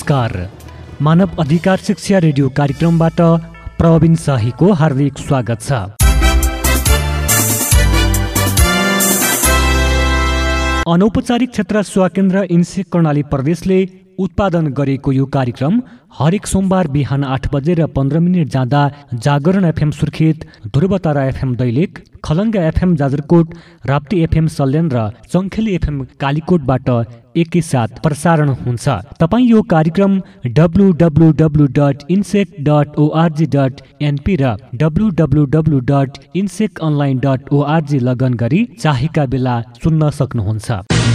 नमस्कार। मानव अधिकार शिक्षा रेडियो कार्यक्रमबाट प्रवीण शाहीको हार्दिक स्वागत छ। अनौपचारिक क्षेत्र सेवा केन्द्र इन्सेक कर्णाली प्रदेशले उत्पादन गरेको यो कार्यक्रम हरेक सोमबार बिहान 8 बजेर 15 मिनट जाँदा Jagaran FM Surkhet, Dhruvatara FM Dailekh, Khalanga FM Jajarkot, Rapti FM Salyan र चङ्खेली एफएम कालीकोटबाट एकैसाथ प्रसारण हुन्छ। तपाईँ यो कार्यक्रम www.insec.org.np र www.inseconline.org लगन गरी चाहेका बेला सुन्न सक्नुहुन्छ।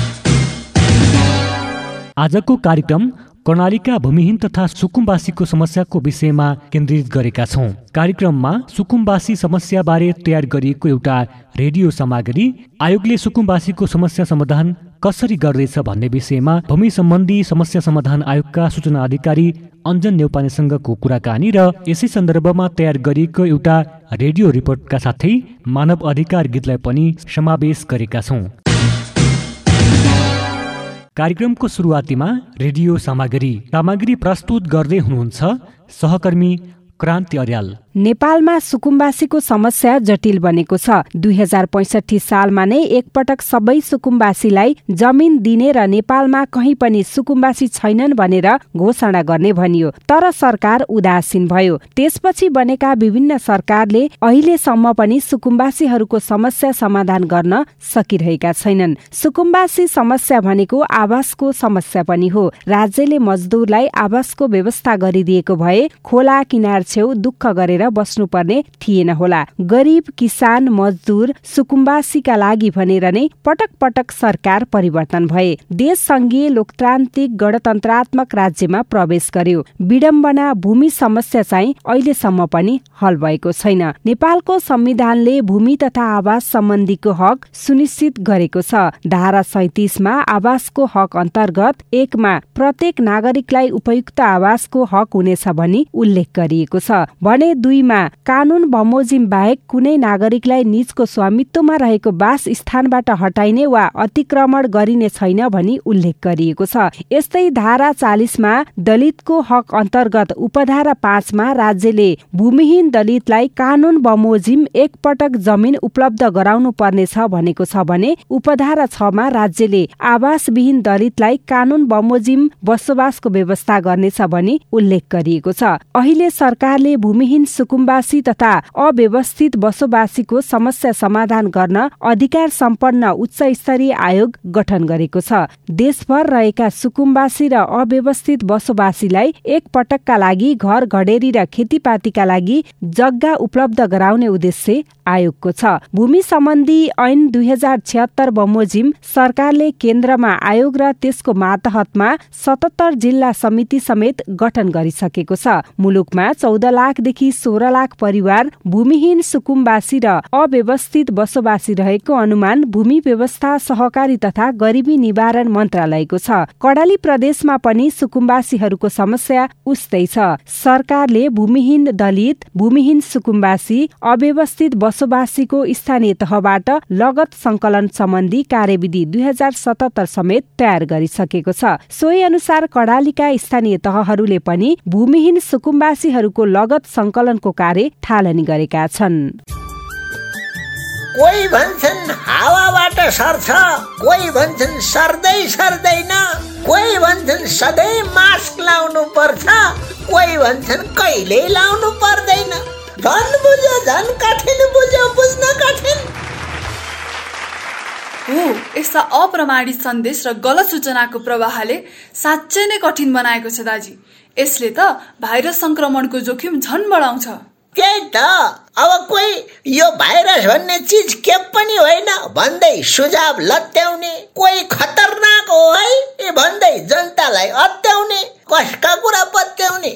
आजको कार्यक्रम कर्णालीका भूमिहीन तथा सुकुम्बासीको समस्याको विषयमा केन्द्रित गरेका छौं। कार्यक्रममा सुकुम्बासी समस्याबारे तयार गरिएको एउटा रेडियो सामग्री, आयोगले सुकुम्बासीको समस्या समाधान कसरी गर्दैछ भन्ने विषयमा भूमि सम्बन्धी समस्या समाधान आयोगका सूचना अधिकारी अञ्जन नेउपानेसँगको कुराकानी र यसै सन्दर्भमा तयार गरिएको एउटा रेडियो रिपोर्टका साथै मानव अधिकार गीतलाई पनि समावेश गरेका छौं। कार्यक्रमको सुरुवातीमा रेडियो सामग्री प्रस्तुत गर्दै हुनुहुन्छ सहकर्मी क्रान्ति अर्याल। नेपालमा सुकुम्बासीको समस्या जटिल बनेको छ। 2065 सालमा नै एकपटक सबै सुकुम्बासीलाई जमिन दिने र नेपालमा कहीँ पनि सुकुम्बासी छैनन् भनेर घोषणा गर्ने भनियो, तर सरकार उदासीन भयो। त्यसपछि बनेका विभिन्न सरकारले अहिलेसम्म पनि सुकुम्बासीहरूको समस्या समाधान गर्न सकिरहेका छैनन्। सुकुम्बासी समस्या भनेको आवासको समस्या पनि हो। राज्यले मजदुरलाई आवासको व्यवस्था गरिदिएको भए खोला किनार छेउ दुःख गरेर बस्नुपर्ने थिएन होला। गरीब, किसान, मजदुर, सुकुम्बासीका लागि भनेर नै पटक पटक सरकार परिवर्तन भए। देश संघीय लोकतान्त्रिक गणतन्त्रात्मक राज्यमा प्रवेश गर्यो। विडम्बना, भूमि समस्या चाहिँ अहिलेसम्म पनि हल भएको छैन। नेपालको संविधानले भूमि तथा आवास सम्बन्धीको हक सुनिश्चित गरेको छ। धारा 37 मा आवासको हक अन्तर्गत 1 मा प्रत्येक नागरिकलाई उपयुक्त आवासको हक हुनेछ भनी उल्लेख गरिएको छ भने 2 मा कानून बमोजिम बाहेक कुनै नागरिकलाई निजको स्वामित्वमा रहेको वास स्थानबाट हटाइने वा अतिक्रमण गरिने छैन भनी उल्लेख गरिएको छ। यस्तै धारा 40 मा दलितको हक अन्तर्गत उपधारा 5 मा राज्यले भूमिहीन दलितलाई कानून बमोजिम एकपटक जमिन उपलब्ध गराउनु पर्नेछ भनेको छ भने उपधारा 6 मा राज्यले आवासविहीन दलितलाई कानून बमोजिम बसोबासको व्यवस्था गर्नेछ भनी उल्लेख गरिएको छ। अहिले सरकारले भूमिहीन सुकुम्बासी तथा अव्यवस्थित बसोबासीको समस्या समाधान गर्न अधिकार सम्पन्न उच्च स्तरीय आयोग गठन गरेको छ। देशभर रहेका सुकुम्बासी र अव्यवस्थित बसोबासीलाई एक पटकका लागि घर घडेरी र खेतीपातीका लागि जग्गा उपलब्ध गराउने उद्देश्य आयोगको छ। भूमि सम्बन्धी ऐन 2076 बमोजिम सरकारले केन्द्रमा आयोग र त्यसको मातहतमा 77 जिल्ला समिति समेत गठन गरिसकेको छ। मुलुकमा 14 लाखदेखि 16 लाख परिवार भूमिहीन सुकुम्बासी र अव्यवस्थित बसोबासी रहेको अनुमान भूमि व्यवस्था, सहकारी तथा गरिबी निवारण मन्त्रालयको छ। कर्णाली प्रदेशमा पनि सुकुम्बासीहरूको समस्या उस्तै छ। सरकारले भूमिहीन दलित, भूमिहीन सुकुम्बासी, अव्यवस्थित बसोबासीको स्थानीय तहबाट लगत संकलन सम्बन्धी कार्यविधि 2077 समेत तयार गरिसकेको छ। सोही अनुसार कर्णालीका स्थानीय तहहरूले पनि भूमिहीन सुकुम्बासीहरूको लगत संकलनको कार्य थालनी गरेका छन्। कोही भन्छन् हावाबाट सर्छ, कोही भन्छन् सर्दै सर्दैन, कोही भन्छन् सधैँ मास्क लाउनु पर्छ, कोही भन्छन् कहिल्यै लाउनु पर्दैन। झन् बुझ्यो, झन् कठिन बुझ्यो, बुझ्न कठिन। यस्ता अप्रमाणित सन्देश र गलत सूचनाको प्रवाहले साँच्चै नै कठिन बनाएको छ दाजी। यसले त भाइरस संक्रमणको जोखिम झन् बढाउँछ। त्यही त, अब कोही यो भाइरस भन्ने चिज के पनि होइन भन्दै सुझाव लत्याउने, कोही खतरनाक हो है भन्दै जनतालाई अत्याउने, कसका कुरा पत्याउने।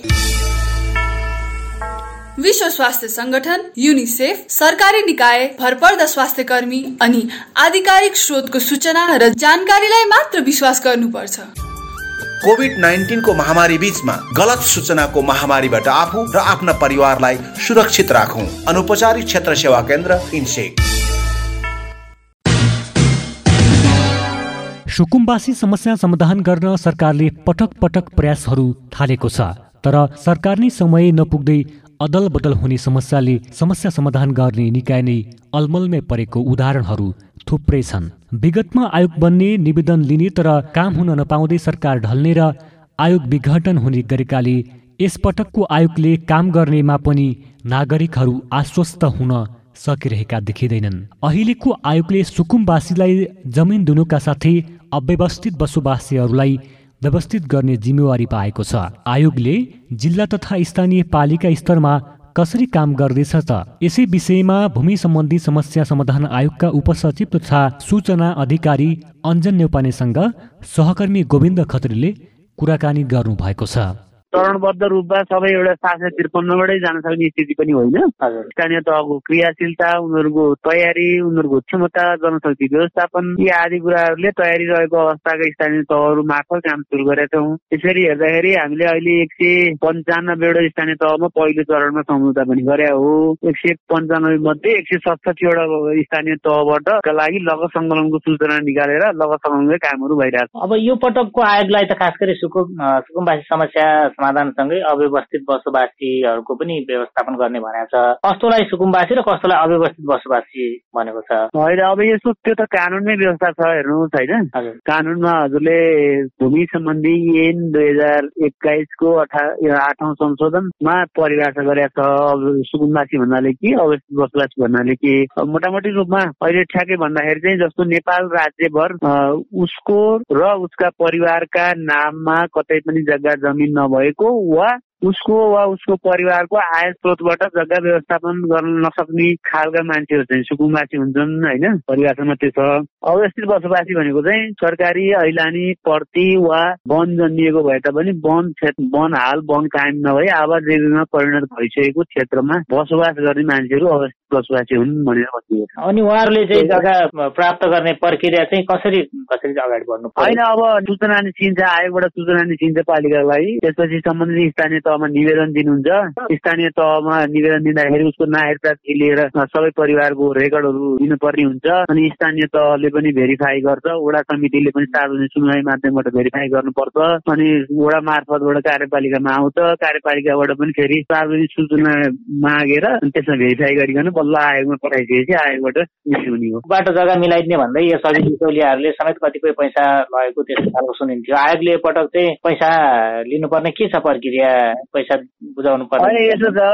विश्व स्वास्थ्य संगठन, यूनिसेफ, सरकारी निकाय, भरपर्दा स्वास्थ्य कर्मी अनि आधिकारिक स्रोतको सूचना र जानकारीलाई मात्र विश्वास गर्नुपर्छ। कोभिड-19 को महामारी बीचमा गलत सूचनाको महामारीबाट आफू र आफ्ना परिवारलाई सुरक्षित राखौं। अनौपचारिक क्षेत्र सेवा केन्द्र इन्सेक। सुकुम्बासी समस्या समाधान गर्न सरकारले पटक पटक प्रयासहरू थालेको छ, तर सरकार नै समय नपुग्दै अदल बदल हुने समस्याले समस्या समाधान गर्ने निकाय नै अलमलमै परेको उदाहरणहरू थुप्रै छन्। विगतमा आयोग बन्ने, निवेदन लिने तर काम हुन नपाउँदै सरकार ढल्ने र आयोग विघटन हुने गरेकाले यसपटकको आयोगले काम गर्नेमा पनि नागरिकहरू आश्वस्त हुन सकिरहेका देखिँदैनन्। अहिलेको आयोगले सुकुम्बासीलाई जमिन दिनुका साथै अव्यवस्थित बसोबासीहरूलाई व्यवस्थित गर्ने जिम्मेवारी पाएको छ। आयोगले जिल्ला तथा स्थानीय पालिका स्तरमा कसरी काम गर्दैछ त? यसै विषयमा भूमि सम्बन्धी समस्या समाधान आयोगका उपसचिव तथा सूचना अधिकारी अञ्जन नेउपानेसँग सहकर्मी गोविन्द खत्रीले कुराकानी गर्नु भएको छ। चरणबद्ध रूपमा सबै एउटा 753बाटै जान सक्ने स्थिति पनि होइन। स्थानीय तहको क्रियाशीलता, उनीहरूको तयारी, उनीहरूको क्षमता, जनशक्ति व्यवस्थापन यी आदि कुराहरूले तयारी रहेको अवस्थाका स्थानीय तहहरू मार्फत काम सुरु गरेका छौँ। यसरी हेर्दाखेरि हामीले अहिले 195वटा स्थानीय तहमा पहिलो चरणमा सम्झौता पनि गरे हो। 195 मध्ये 167वटा स्थानीय तहबाट लागि लगत सङ्कलनको सूचना निकालेर लगत सङ्कलनकै कामहरू भइरहेको छ। अब यो पटकको आयोगलाई त खास गरी सुकुम्बासी समस्या समाधानसँगै अव्यवस्थित बसोबासीहरूको पनि व्यवस्थापन गर्ने भनेको छ। कस्तोलाई सुकुम्बासी र कस्तोलाई अव्यवस्थित बसोबासी भनेको छ? होइन, अब यसो त्यो त कानुनमै व्यवस्था छ, हेर्नुहोस् होइन। कानुनमा हजुरले भूमि सम्बन्धी ऐन 2021को 8औं संशोधनमा परिभाषा गरेका छ। सुकुम्बासी भन्नाले के, अव्यवस्थित बसोबासी भन्नाले के। मोटामोटी रूपमा अहिले ठ्याक्कै भन्दाखेरि चाहिँ जस्तो नेपाल राज्यभर उसको र उसका परिवारका नाममा कतै पनि जग्गा जमिन नभएको वा उसको परिवारको आय स्रोतबाट जग्गा व्यवस्थापन गर्न नसक्ने खालका मान्छेहरू चाहिँ सुकुम्बासी हुन्छन् होइन। परिभाषामा त्यो छ। अव्यवस्थित बसोबासी भनेको चाहिँ सरकारी ऐलानी पर्ती वा वन जन्मिएको भए तापनि वन हाल वन कायम नभई आवास जीवनमा परिणत भइसकेको क्षेत्रमा बसोबास गर्ने मान्छेहरू अव्यवस्थित बसोबासी हुन् भनेर भनिएको छ। अनि उहाँहरूले चाहिँ जग्गा प्राप्त गर्ने प्रक्रिया चाहिँ कसरी अगाडि बढ्नु पर्छ? होइन, अब सूचना निस्किन्छ, आयोगबाट सूचना निस्किन्छ पालिकालाई, त्यसपछि सम्बन्धित स्थानीय तहमा निवेदन दिनुहुन्छ। स्थानीय तहमा निवेदन दिँदाखेरि उसको नागरिकतादेखि लिएर सबै परिवारको रेकर्डहरू दिनुपर्ने हुन्छ। अनि स्थानीय तहले पनि भेरिफाई गर्छ, वडा समितिले पनि सार्वजनिक सुनवाई माध्यमबाट भेरिफाई गर्नुपर्छ। अनि वडा मार्फतबाट कार्यपालिकामा आउँछ, कार्यपालिकाबाट पनि फेरि सार्वजनिक सूचना मागेर त्यसमा भेरिफाई गरिकन बल्ल आयोगमा पठाइसकेपछि आयोगबाट हुने हो। बाटो जग्गा मिलाइदिने भन्दै यस अघि बिचौलियाहरूले समेत कतिपय पैसा लगेको त्यस्तो खालको सुनिन्थ्यो। आयोगले पटक चाहिँ पैसा लिनुपर्ने के छ प्रक्रिया, पैसा बुझाउनु पर्छ? होइन, यसो छ,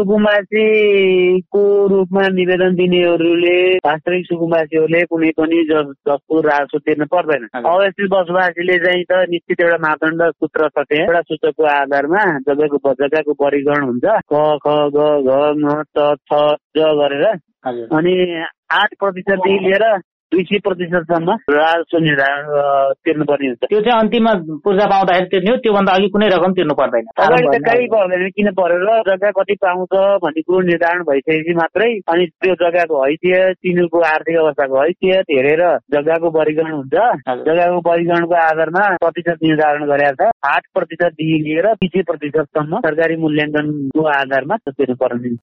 सुकुम्बासीको रूपमा निवेदन दिनेहरूले वास्तविक सुकुम्बासीहरूले कुनै पनि जसको राजस्व तिर्न पर्दैन। अवस्थित बसोबासीले चाहिँ त निश्चित एउटा मापदण्ड सूत्र छ, त्यहाँ एउटा सूत्रको आधारमा जग्गाको वर्गीकरण हुन्छ, क ख ग घ ङ च छ ज गरेर। अनि 8%देखि लिएर 200%सम्म राजस्व निर्धारण तिर्नुपर्ने हुन्छ। त्यो चाहिँ अन्तिममा पूर्जा पाउँदाखेरि तिर्ने हो, त्योभन्दा अघि कुनै रकम तिर्नु पर्दैन? अगाडि त कहीँ पर्दैन, किन परेर जग्गा कति पाउँछ भन्ने कुरो निर्धारण भइसकेपछि मात्रै अनि त्यो जग्गाको हैसियत, तिनीहरूको आर्थिक अवस्थाको हैसियत हेरेर जग्गाको वर्गीकरण हुन्छ। जग्गाको वर्गीकरणको आधारमा प्रतिशत निर्धारण गरेका छ। 8%देखि लिएर 200%सम्म सरकारी मूल्याङ्कनको आधारमा तिर्नु पर्ने।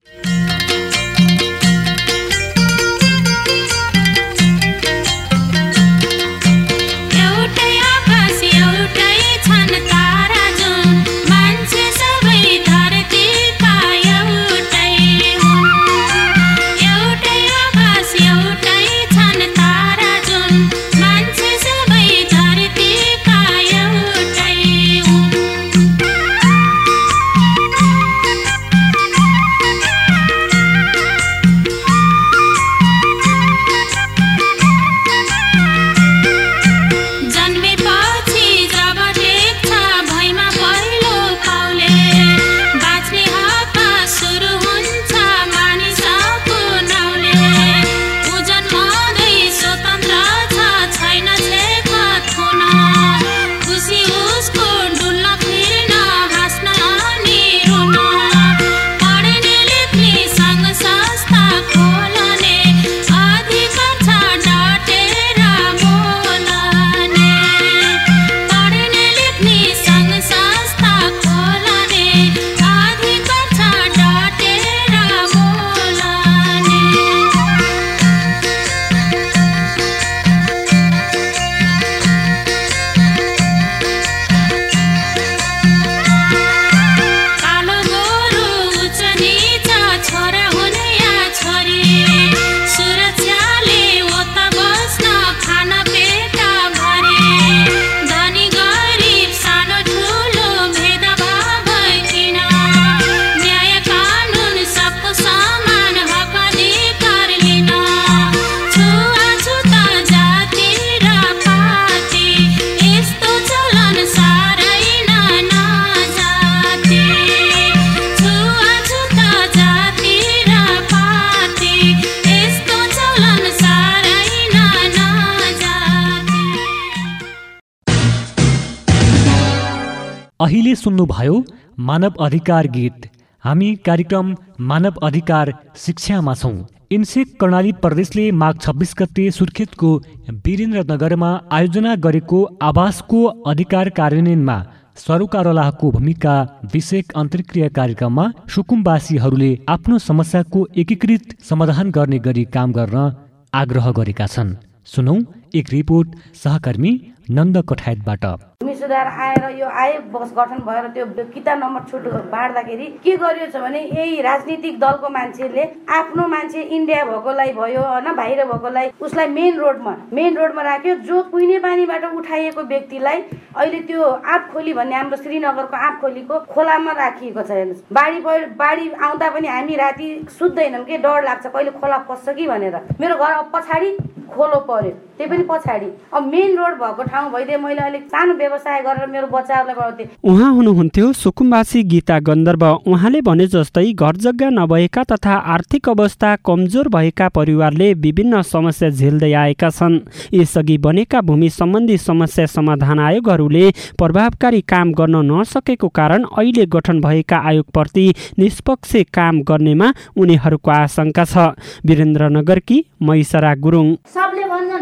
अहिले सुन्नुभयो मानव अधिकार गीत। हामी कार्यक्रम मानव अधिकार शिक्षामा छौँ। इन्सेक कर्णाली प्रदेशले माघ 26 गते सुर्खेतको वीरेन्द्रनगरमा आयोजना गरेको आवासको अधिकार कार्यान्वयनमा सरकारवालाको भूमिका विषयक अन्तर्क्रिया कार्यक्रममा सुकुम्बासीहरूले आफ्नो समस्याको एकीकृत समाधान गर्ने गरी काम गर्न आग्रह गरेका छन्। सुनौ एक रिपोर्ट सहकर्मी नन्द कठायतबाट। भूमि सुधार आएर यो आयोग गठन भएर त्यो किताब नम्बर छुट बाँड्दाखेरि के गरियो छ भने यही राजनीतिक दलको मान्छेले आफ्नो मान्छे इन्डिया भएकोलाई भयो होइन, बाहिर भएकोलाई उसलाई मेन रोडमा राख्यो। जो कुइने पानीबाट उठाइएको व्यक्तिलाई अहिले त्यो आँपखोली भन्ने हाम्रो श्रीनगरको आँपखोलीको खोलामा राखिएको छ। हेर्नुहोस्, बाढी आउँदा पनि हामी राति सुत्दैनौँ कि डर लाग्छ कहिले खोला पस्छ कि भनेर। मेरो घर पछाडि खोलो पर्यो, त्यही पनि पछाडि। अब मेन रोड भएको ठाउँ भइदिए मैले अलिक सानो व्यवसाय गरेर मेरो बच्चाहरूलाई पढाउँथे। उहाँ हुनुहुन्थ्यो सुकुम्बासी गीता गन्धर्व। उहाँले भने जस्तै घर जग्गा नभएका तथा आर्थिक अवस्था कमजोर भएका परिवारले विभिन्न समस्या झेल्दै आएका छन्। यसअघि बनेका भूमि सम्बन्धी समस्या समाधान आयोगहरूले प्रभावकारी काम गर्न नसकेको कारण अहिले गठन भएका आयोगप्रति निष्पक्ष काम गर्नेमा उनीहरूको आशंका छ। वीरेन्द्रनगरकी मैसरा गुरुङ। सबले भन्छन्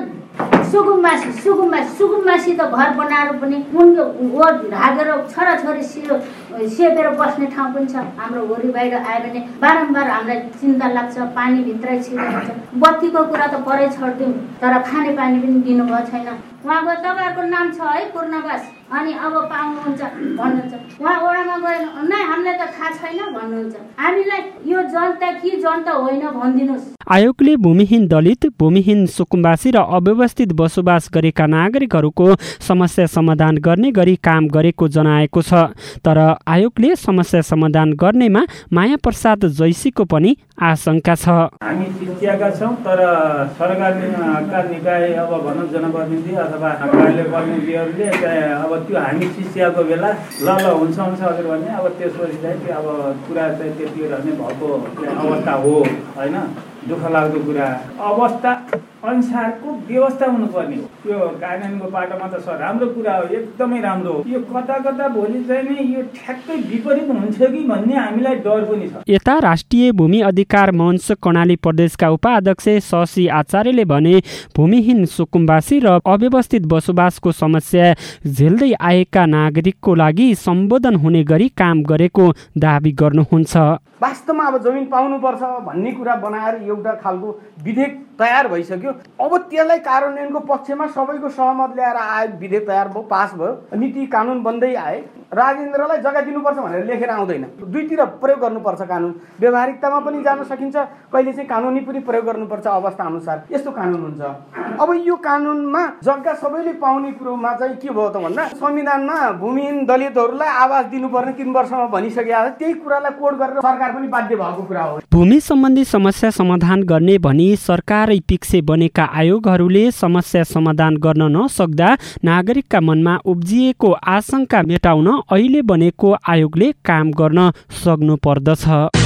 सुकुम्बासी त घर बनाएर पनि उनको ढाकेर छोराछोरी सेपेर बस्ने ठाउँ पनि छ। हाम्रो वरि बाहिर आयो भने बारम्बार हामीलाई चिन्ता लाग्छ। पानी भित्रै छिरेको छ। बत्तीको कुरा त परै छोड्दिउँ, तर खाने पानी पनि दिनुभएको छैन। उहाँको तपाईँहरूको नाम छ है पूर्णवास, अनि अब पाउनुहुन्छ भन्नुहुन्छ। उहाँ ओडामा गएर नै हामीलाई त थाहा छैन भन्नुहुन्छ। हामीलाई यो जनता कि जनता होइन भनिदिनुहोस्। आयोगले भूमिहीन दलित, भूमिहीन सुकुम्बासी र अव्यवस्थित बसोबास गरेका नागरिकहरूको समस्या समाधान गर्ने गरी काम गरेको जनाएको छ। तर आयोगले समस्या समाधान गर्नेमा माया प्रसाद जैसीको पनि आशंका छ। हामी चिन्तिएका छौँ, तर सरकारका निकाय अब भनौँ जनप्रतिनिधि अथवा कार्यालय प्रतिनिधिहरूले अब त्यो हामी चिसियाको बेला ल हुन्छ हजुर भने अब त्यसपछि चाहिँ त्यो अब कुरा चाहिँ त्यति रहने भएको अवस्था हो होइन। दुःख लाग्दो कुरा अवस्था अनुसारको व्यवस्था हुनुपर्ने हो। यो कार्यान्वयनको पाटोमा त सर राम्रो कुरा हो, एकदमै राम्रो हो। यो कता कता भोलि चाहिँ नि यो ठ्याक्कै विपरीत हुन्छ कि भन्ने हामीलाई डर पनि छ। यता राष्ट्रिय भूमि अधिकार मञ्च कर्णाली प्रदेशका उपाध्यक्ष शशि आचार्यले भने भूमिहीन सुकुम्बासी र अव्यवस्थित बसोबासको समस्या झेल्दै आएका नागरिकको लागि सम्बोधन हुने गरी काम गरेको दाबी गर्नुहुन्छ। वास्तवमा अब जमिन पाउनुपर्छ भन्ने कुरा बनाएर एउटा खालको विधेयक तयार भइसक्यो। अब त्यसलाई कार्यान्वयनको पक्षमा सबैको सहमत ल्याएर आयो, विधेयक तयार भयो, पास भयो, नीति कानुन बन्दै आए। राजेन्द्रलाई जग्गा दिनुपर्छ भनेर लेखेर आउँदैन। दुईतिर प्रयोग गर्नुपर्छ कानुन। व्यावहारिकतामा पनि जान सकिन्छ, कहिले चाहिँ कानुनी पनि प्रयोग गर्नुपर्छ अवस्था अनुसार। यस्तो कानुन हुन्छ। अब यो कानुनमा जग्गा सबैले पाउने कुरोमा चाहिँ के भयो त भन्दा संविधानमा भूमिहीन दलितहरूलाई आवास दिनुपर्ने 3 वर्षमा भनिसकेका छ। त्यही कुरालाई कोड गरेर सरकार पनि बाध्य भएको कुरा हो। भूमि सम्बन्धी समस्या समाधान गर्ने भनी सरकारै पिक्से बनेका आयोगहरूले समस्या समाधान गर्न नसक्दा नागरिकका मनमा उब्जिएको आशंका मेटाउन अहिले बनेको आयोगले काम गर्न सक्नु पर्दछ।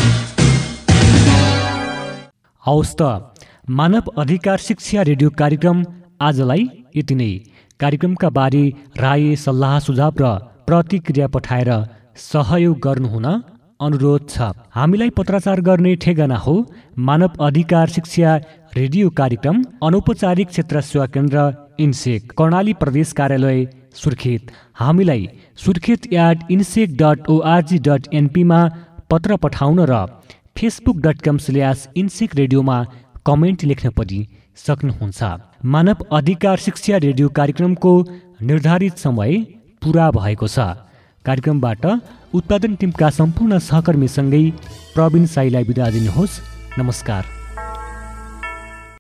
हवस् त, मानव अधिकार शिक्षा रेडियो कार्यक्रम आजलाई यति नै। कार्यक्रमका बारे राय सल्लाह सुझाव र प्रतिक्रिया पठाएर सहयोग गर्नुहुन अनुरोध छ। हामीलाई पत्राचार गर्ने ठेगाना हो मानव अधिकार शिक्षा रेडियो कार्यक्रम, अनौपचारिक क्षेत्र सेवा केन्द्र इन्सेक, कर्णाली प्रदेश कार्यालय सुर्खेत। हामीलाई surkhet@insek.org.np मा पत्र पठाउन र facebook.com/insek रेडियोमा कमेन्ट लेख्न पनि सक्नुहुन्छ। मानव अधिकार शिक्षा रेडियो कार्यक्रमको निर्धारित समय पुरा भएको छ। कार्यक्रमबाट उत्पादन टिमका सम्पूर्ण सहकर्मीसँगै प्रवीण साईलाई बिदा दिनुहोस्। नमस्कार।